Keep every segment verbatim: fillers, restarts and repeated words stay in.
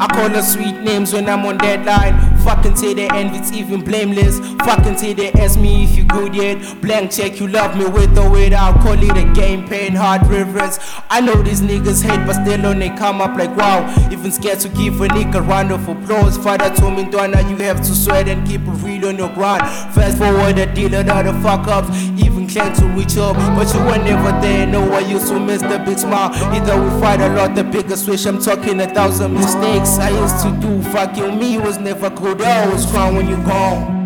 I call her sweet names when I'm on deadline. Fucking say they envy, it's even blameless. Fucking say they ask me if you good yet. Blank check, you love me with or without. Call it a game, pain, hard reverence. I know these niggas hate, but still on they come up like wow. Even scared to give a nigga round of applause. Father told me, Donna, you have to sweat and keep it real on your grind. Fast forward, a dealer, the other fuck ups. Even claim to reach up, but you were never there. No, I used to miss the big smile. Either we fight a lot, the bigger switch. I'm talking a thousand mistakes I used to do. Fucking me was never good. I was crying when you gone.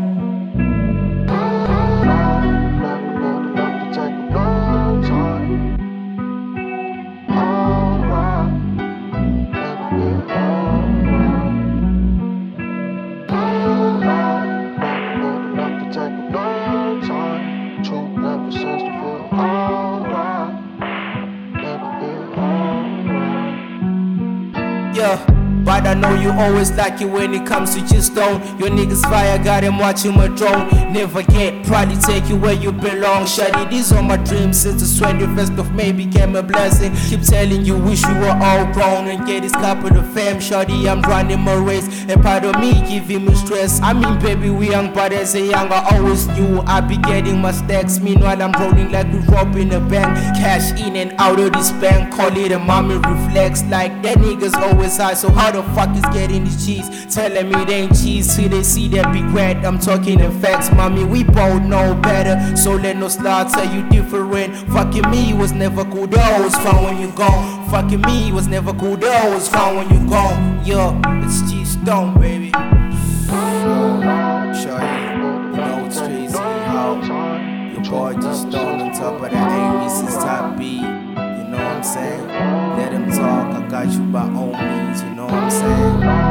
Yeah, but I know you always like it when it comes to just don't. Your niggas fire, got him watching my drone. Never get, probably take you where you belong. Shawty, these are my dreams since the twenty-first of May became a blessing. Keep telling you, wish you were all grown and get this couple of fame. Shawty, I'm running my race, and part of me giving me stress. I mean, baby, we young, but as a young, I always knew I'd be getting my stacks. Meanwhile, I'm rolling like we robbing a bank. Cash in and out of this bank, call it a mommy reflex. Like that niggas always high, so how the fuck is getting this cheese? Telling me they ain't cheese till they see that big red. I'm talking in facts, mommy, we both know better. So let no slide tell you different. Fucking me was never cool, that always fun when you gone. Fucking me was never cool, that always fun when you gone. Yeah, it's G Stone, baby. Shawty, you know it's crazy how your boy G Stone on top of that A Reese's top beat. You know what I'm saying? Let him talk, I got you by all means, you know what I'm saying?